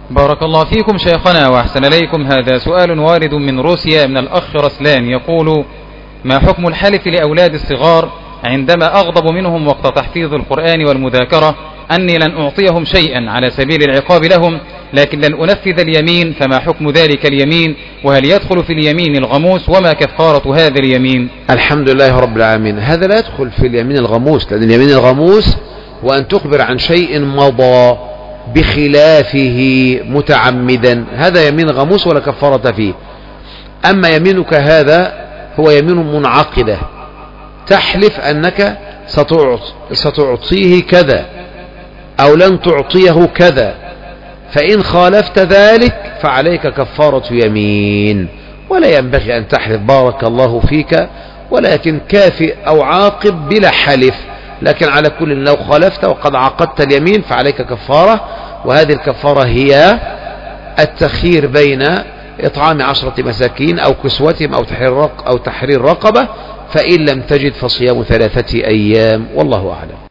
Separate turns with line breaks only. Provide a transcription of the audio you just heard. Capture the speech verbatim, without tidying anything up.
بارك الله فيكم شيخنا وأحسن إليكم. هذا سؤال وارد من روسيا من الأخ رسلان يقول: ما حكم الحلف لأولاد الصغار عندما أغضب منهم وقت تحفيظ القرآن والمذاكرة أني لن أعطيهم شيئا على سبيل العقاب لهم، لكن لن أنفذ اليمين، فما حكم ذلك اليمين؟ وهل يدخل في اليمين الغموس؟ وما كفارة هذا اليمين؟
الحمد لله رب العالمين. هذا لا يدخل في اليمين الغموس، لأن اليمين الغموس وأن تخبر عن شيء مضى بخلافه متعمدا، هذا يمين غموس ولا كفارة فيه. أما يمينك هذا هو يمين منعقدة، تحلف أنك ستعطيه كذا أو لن تعطيه كذا، فإن خالفت ذلك فعليك كفارة يمين، ولا ينبغي أن تحلف بارك الله فيك، ولكن كافئ أو عاقب بلا حلف. لكن على كل لو خالفت وقد عقدت اليمين فعليك كفارة، وهذه الكفارة هي التخيير بين إطعام عشرة مساكين أو كسوتهم أو تحرير أو تحرير رقبة، فإن لم تجد فصيام ثلاثة أيام، والله أعلم.